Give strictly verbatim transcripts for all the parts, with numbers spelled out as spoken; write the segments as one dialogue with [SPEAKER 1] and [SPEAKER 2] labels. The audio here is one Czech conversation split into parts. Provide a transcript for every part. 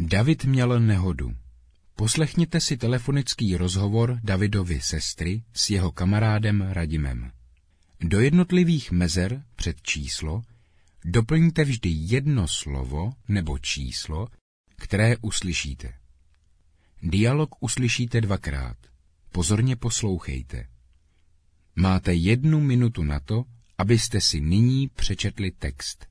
[SPEAKER 1] David měl nehodu. Poslechněte si telefonický rozhovor Davidovy sestry s jeho kamarádem Radimem. Do jednotlivých mezer před číslo doplňte vždy jedno slovo nebo číslo, které uslyšíte. Dialog uslyšíte dvakrát. Pozorně poslouchejte. Máte jednu minutu na to, abyste si nyní přečetli text.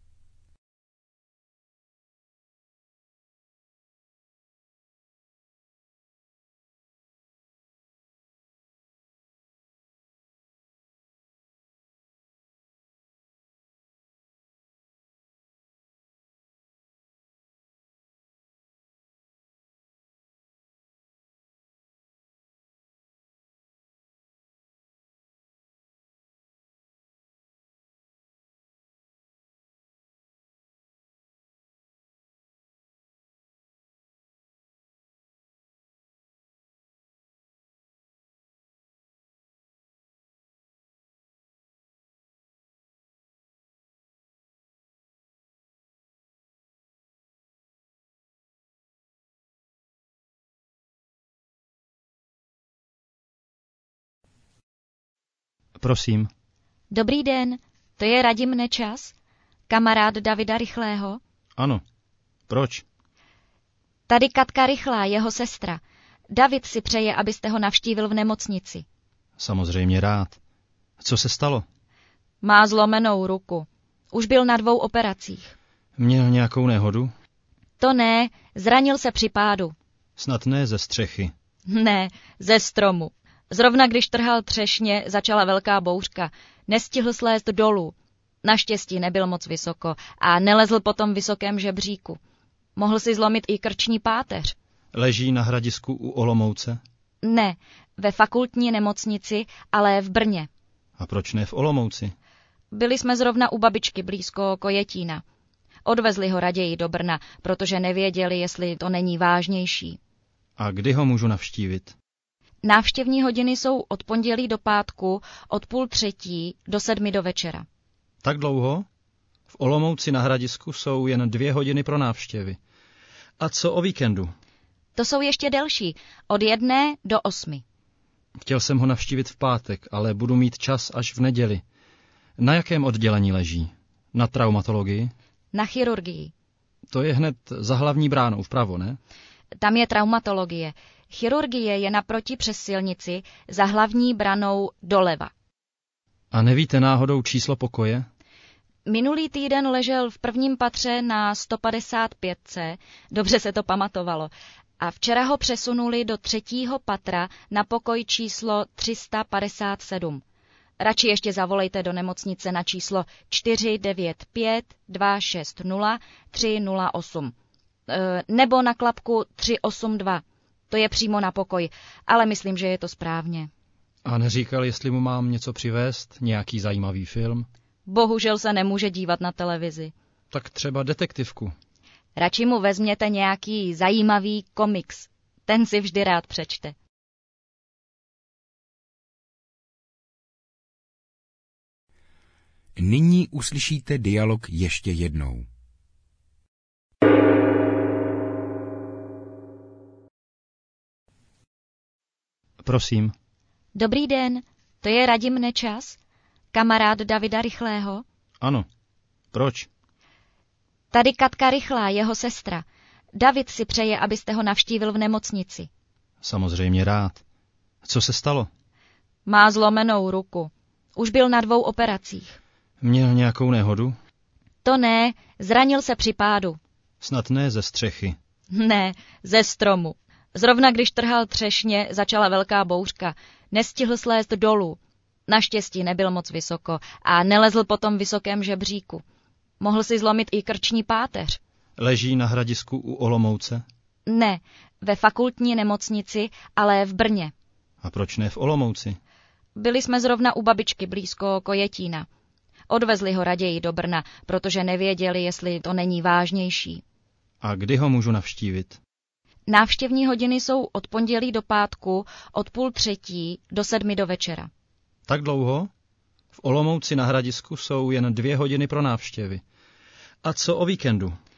[SPEAKER 2] Prosím.
[SPEAKER 3] Dobrý den, to je Radim Nečas, kamarád Davida Rychlého?
[SPEAKER 2] Ano. Proč?
[SPEAKER 3] Tady Katka Rychlá, jeho sestra. David si přeje, abyste ho navštívil v nemocnici.
[SPEAKER 2] Samozřejmě rád. Co se stalo?
[SPEAKER 3] Má zlomenou ruku. Už byl na dvou operacích.
[SPEAKER 2] Měl nějakou nehodu?
[SPEAKER 3] To ne, zranil se při pádu.
[SPEAKER 2] Snad ne ze střechy.
[SPEAKER 3] Ne, ze stromu. Zrovna když trhal třešně, začala velká bouřka. Nestihl slézt dolů. Naštěstí nebyl moc vysoko a nelezl po tom vysokém žebříku. Mohl si zlomit i krční páteř.
[SPEAKER 2] Leží na hradisku u Olomouce?
[SPEAKER 3] Ne, ve fakultní nemocnici, ale v Brně.
[SPEAKER 2] A proč ne v Olomouci?
[SPEAKER 3] Byli jsme zrovna u babičky blízko Kojetína. Odvezli ho raději do Brna, protože nevěděli, jestli to není vážnější.
[SPEAKER 2] A kdy ho můžu navštívit?
[SPEAKER 3] Návštěvní hodiny jsou od pondělí do pátku, od půl třetí do sedmi do večera.
[SPEAKER 2] Tak dlouho? V Olomouci na hradisku jsou jen dvě hodiny pro návštěvy. A co o víkendu?
[SPEAKER 3] To jsou ještě delší, od jedné do osmi.
[SPEAKER 2] Chtěl jsem ho navštívit v pátek, ale budu mít čas až v neděli. Na jakém oddělení leží? Na traumatologii?
[SPEAKER 3] Na chirurgii.
[SPEAKER 2] To je hned za hlavní bránou vpravo, ne?
[SPEAKER 3] Tam je traumatologie. Chirurgie je naproti přes silnici za hlavní branou doleva.
[SPEAKER 2] A nevíte náhodou číslo pokoje?
[SPEAKER 3] Minulý týden ležel v prvním patře na sto padesát pět, dobře se to pamatovalo, a včera ho přesunuli do třetího patra na pokoj číslo tři sta padesát sedm. Radši ještě zavolejte do nemocnice na číslo čtyři devět pět dva šest nula tři nula osm e, nebo na klapku tři osm dva. To je přímo na pokoj, ale myslím, že je to správně.
[SPEAKER 2] A neříkal, jestli mu mám něco přivést, nějaký zajímavý film?
[SPEAKER 3] Bohužel se nemůže dívat na televizi.
[SPEAKER 2] Tak třeba detektivku.
[SPEAKER 3] Radši mu vezměte nějaký zajímavý komiks. Ten si vždy rád přečte.
[SPEAKER 1] Nyní uslyšíte dialog ještě jednou.
[SPEAKER 2] Prosím.
[SPEAKER 3] Dobrý den, to je Radim Nečas, kamarád Davida Rychlého?
[SPEAKER 2] Ano. Proč?
[SPEAKER 3] Tady Katka Rychlá, jeho sestra. David si přeje, abyste ho navštívil v nemocnici.
[SPEAKER 2] Samozřejmě rád. Co se stalo?
[SPEAKER 3] Má zlomenou ruku. Už byl na dvou operacích.
[SPEAKER 2] Měl nějakou nehodu?
[SPEAKER 3] To ne, zranil se při pádu.
[SPEAKER 2] Snad ne ze střechy.
[SPEAKER 3] Ne, ze stromu. Zrovna když trhal třešně, začala velká bouřka. Nestihl slézt dolů. Naštěstí nebyl moc vysoko a nelezl po tom vysokém žebříku. Mohl si zlomit i krční páteř.
[SPEAKER 2] Leží na hradisku u Olomouce?
[SPEAKER 3] Ne, ve fakultní nemocnici, ale v Brně.
[SPEAKER 2] A proč ne v Olomouci?
[SPEAKER 3] Byli jsme zrovna u babičky blízko Kojetína. Odvezli ho raději do Brna, protože nevěděli, jestli to není vážnější.
[SPEAKER 2] A kdy ho můžu navštívit?
[SPEAKER 3] Návštěvní hodiny jsou od pondělí do pátku, od půl třetí do sedmi do večera.
[SPEAKER 2] Tak dlouho? V Olomouci na hradisku jsou jen dvě hodiny pro návštěvy. A co o víkendu?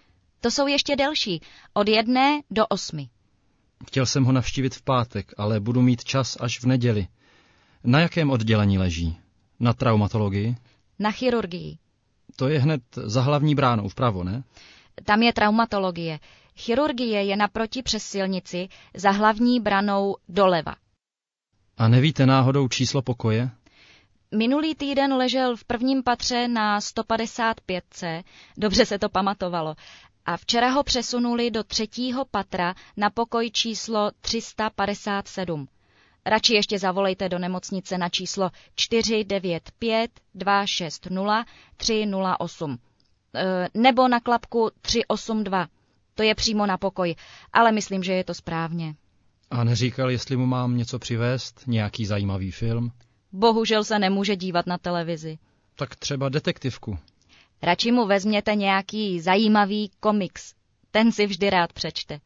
[SPEAKER 3] To jsou ještě delší, od jedné do osmi.
[SPEAKER 2] Chtěl jsem ho navštívit v pátek, ale budu mít čas až v neděli. Na jakém oddělení leží? Na traumatologii?
[SPEAKER 3] Na chirurgii.
[SPEAKER 2] To je hned za hlavní bránou vpravo, ne?
[SPEAKER 3] Tam je traumatologie. Chirurgie je naproti přes silnici za hlavní branou doleva.
[SPEAKER 2] A nevíte náhodou číslo pokoje?
[SPEAKER 3] Minulý týden ležel v prvním patře na sto padesát pět, dobře se to pamatovalo, a včera ho přesunuli do třetího patra na pokoj číslo tři sta padesát sedm. Radši ještě zavolejte do nemocnice na číslo čtyři devět pět dva šest nula tři nula osm e, nebo na klapku tři osm dva. To je přímo na pokoj, ale myslím, že je to správně.
[SPEAKER 2] A neříkal, jestli mu mám něco přivést, nějaký zajímavý film?
[SPEAKER 3] Bohužel se nemůže dívat na televizi.
[SPEAKER 2] Tak třeba detektivku.
[SPEAKER 3] Radši mu vezměte nějaký zajímavý komiks. Ten si vždy rád přečte.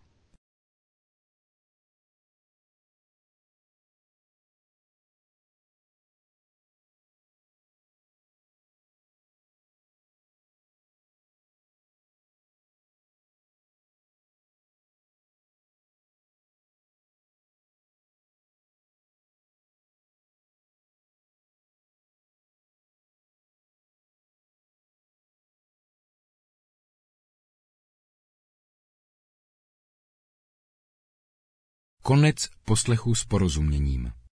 [SPEAKER 1] Konec poslechu s porozuměním.